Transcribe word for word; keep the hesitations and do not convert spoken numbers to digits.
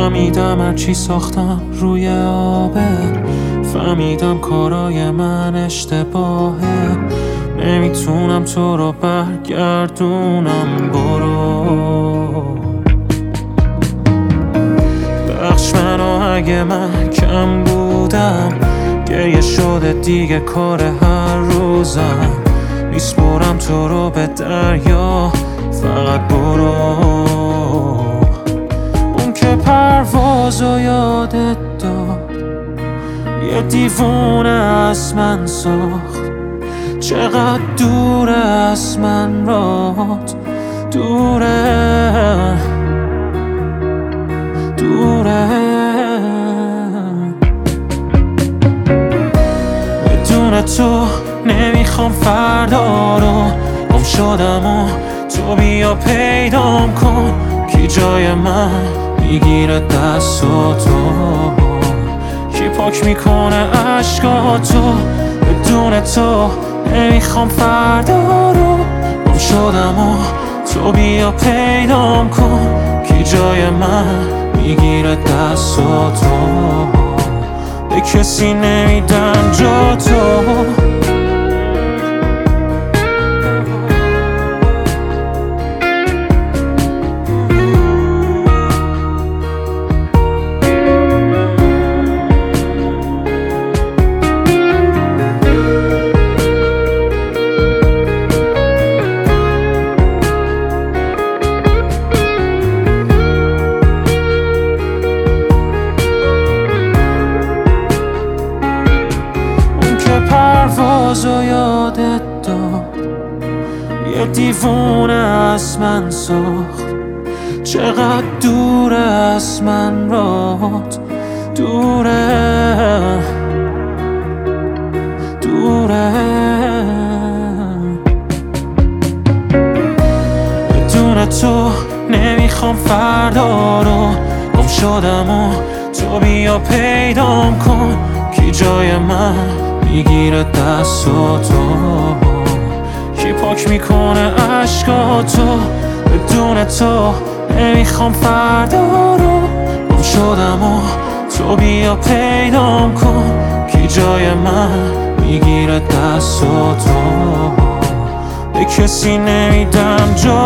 فهمیدم هرچی ساختم روی آبه، فهمیدم کارای من اشتباهه، نمیتونم تو رو برگردونم. برو بخش منو اگه من کم بودم، گریه شده دیگه کار هر روزم نیست برم تو رو به دریا. فقط برو، اون که پروازو یادت داد یه دیوونه از من ساخت. چقدر دوره از من رات، دوره دوره. بدون تو نمیخوام فردا رو، گم شدم و تو بیا پیدام کن. کی جای من میگیره دست و تو، کی پاک میکنه عشقاتو. بدون تو نمیخوام فردا رو، گم شدم و تو بیا پیدام کن. کی جای من میگیره دست و تو، به کسی نمیدن جا تو. پروازو یادت داد یه دیوونه از من ساخت. چقدر دوره از من رات، دوره دوره. بدون تو نمیخوام فردا رو، گم شدم و تو بیا پیدام کن. کی جای من میگیره دست و تو، کی پاک میکنه عشقاتو. بدون تو نمیخوام فردا رو، گم شدم و تو بیا پیدام کن. کی جای من میگیره دست و تو، به کسی نمیدم جا